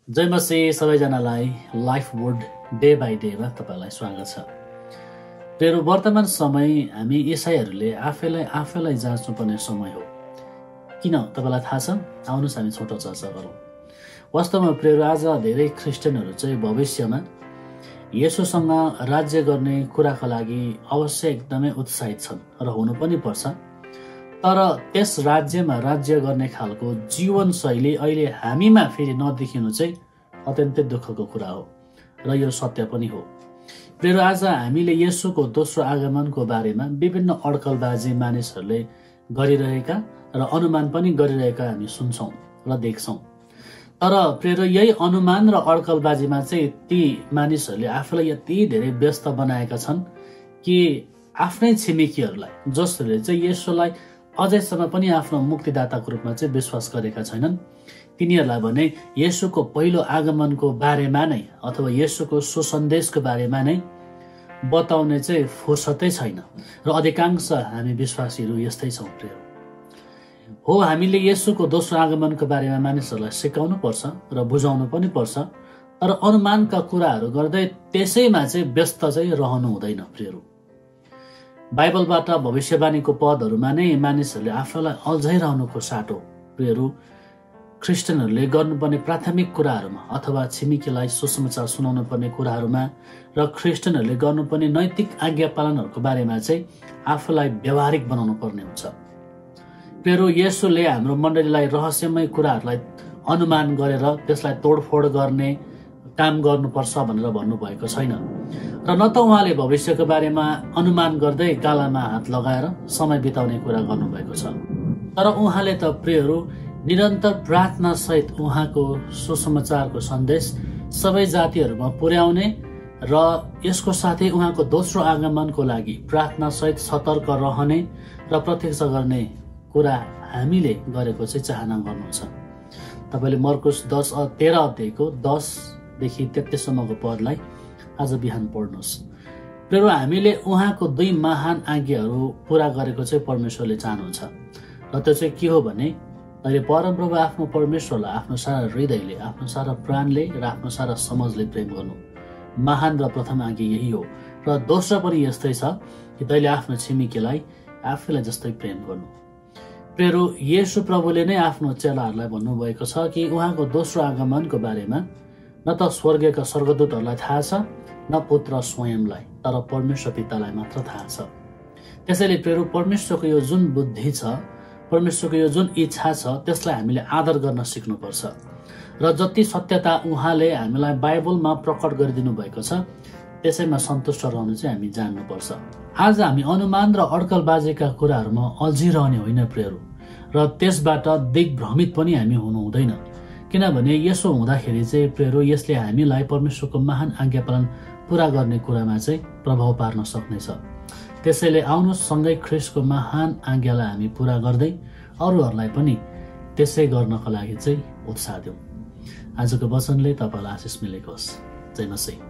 जय मसीह सबैजनालाई life word day by डेमा तपाईलाई स्वागत छ। प्रिय वर्तमान समय हामी ईसाईहरूले आफैलाई जाँच्नुपर्ने समय हो। किन तपाईलाई थाहा छ? आउनुहोस् हामी छोटो चर्चा गरौँ। वास्तवमा प्रिय आज धेरै क्रिस्चियनहरू चाहिँ भविष्यमा येशूसँग राज्य गर्ने कुराको लागि अवश्य एकदमै उत्साहित छन् र हुनु पनि पर्छ। तर त्यस राज्यमा राज्य गर्ने खालको जीवनशैली अहिले हामीमा फेरि नदेखिनु चाहिँ अत्यन्तै दुःखको कुरा हो र यो सत्य पनि हो। प्रिय आज हामीले येशूको दोस्रो आगमनको बारेमा विभिन्न अड्कलबाजी मानिसहरूले गरिरहेका र अनुमान पनि गरिरहेका हामी सुन्छौँ र देख्छौँ। तर प्रिय यही अनुमान र अड्कलबाजीमा चाहिँ ती मानिसहरूले आफूलाई यति धेरै व्यस्त बनाएका छन् कि आफ्नै छिमेकीहरूलाई जसहरूले चाहिँ येशूलाई अझैसम्म पनि आफ्नो मुक्तिदाताको रूपमा चाहिँ विश्वास गरेका छैनन्, तिनीहरूलाई भने येशूको पहिलो आगमनको बारेमा नै अथवा येशूको सुसन्देशको बारेमा नै बताउने चाहिँ फुर्सदै छैन र अधिकांश हामी विश्वासीहरू यस्तै छौँ। प्रिय हो, हामीले येशूको दोस्रो आगमनको बारेमा मानिसहरूलाई सिकाउनु पर्छ र बुझाउनु पनि पर्छ, तर अनुमानका कुराहरू गर्दै त्यसैमा चाहिँ व्यस्त चाहिँ रहनु हुँदैन। प्रियहरू, बाइबलबाट भविष्यवाणीको पदहरूमा नै मानिसहरूले आफूलाई अल्झाइरहनुको साटो प्रियहरू क्रिस्चियनहरूले गर्नुपर्ने प्राथमिक कुराहरूमा अथवा छिमेकीलाई सुसमाचार सुनाउनु पर्ने कुराहरूमा र क्रिस्चियनहरूले गर्नुपर्ने नैतिक आज्ञा पालनहरूको बारेमा चाहिँ आफूलाई व्यवहारिक बनाउनु पर्ने हुन्छ। प्रियहरू, येशूले हाम्रो मण्डलीलाई रहस्यमय कुराहरूलाई अनुमान गरेर त्यसलाई तोडफोड गर्ने काम गर्नुपर्छ भनेर भन्नुभएको छैन र न त उहाँले भविष्यको बारेमा अनुमान गर्दै गालामा हात लगाएर समय बिताउने कुरा गर्नुभएको छ। तर उहाँले त प्रियहरू निरन्तर प्रार्थना सहित उहाँको सुसमाचारको सन्देश सबै जातिहरूमा पुर्याउने र यसको साथै उहाँको दोस्रो आगमनको लागि प्रार्थना सहित सतर्क रहने र प्रतीक्षा गर्ने कुरा हामीले गरेको चाहिँ चाहना गर्नुहुन्छ। तपाईँले मर्कुस 13 अध्यायको 10देखि 33सम्मको पदलाई आज बिहान पढ्नुहोस्। प्रिय हामीले उहाँको दुई महान आज्ञाहरू पूरा गरेको चाहिँ परमेश्वरले चाहनुहुन्छ र त्यो चाहिँ के हो भने तैँले परमप्रभु आफ्नो परमेश्वरलाई आफ्नो सारा हृदयले, आफ्नो सारा प्राणले र आफ्नो सारा समझले प्रेम गर्नु महान र प्रथम आज्ञा यही हो। र दोस्रो पनि यस्तै छ कि तैँले आफ्नो छिमेकीलाई आफैलाई जस्तै प्रेम गर्नु। प्रियहरू, येशू प्रभुले नै आफ्नो चेलाहरूलाई भन्नुभएको छ कि उहाँको दोस्रो आगमनको बारेमा न त स्वर्गीयका स्वर्गदूतहरूलाई थाहा छ न पुत्र स्वयंलाई, तर परमेश्वर पितालाई मात्र थाहा छ। त्यसैले प्रियहरू, परमेश्वरको यो जुन बुद्धि छ, परमेश्वरको यो जुन इच्छा छ, त्यसलाई हामीले आदर गर्न सिक्नुपर्छ र जति सत्यता उहाँले हामीलाई बाइबलमा प्रकट गरिदिनु भएको छ त्यसैमा सन्तुष्ट रहनु चाहिँ हामी जान्नुपर्छ। आज हामी अनुमान र अड्कलबाजीका कुराहरूमा अल्झिरहने होइन प्रियहरू, र त्यसबाट दिग्भ्रमित पनि हामी हुनु हुँदैन। किनभने यसो हुँदाखेरि चाहिँ प्रियहरू यसले हामीलाई परमेश्वरको महान आज्ञा पालन पूरा गर्ने कुरामा चाहिँ प्रभाव पार्न सक्नेछ। त्यसैले आउनुहोस् सँगै ख्रिस्टको महान आज्ञालाई हामी पूरा गर्दै अरूहरूलाई पनि त्यसै गर्नको लागि चाहिँ उत्साह दिउँ। आजको वचनले तपाईँलाई आशिष मिलेको होस्। जय मसीह।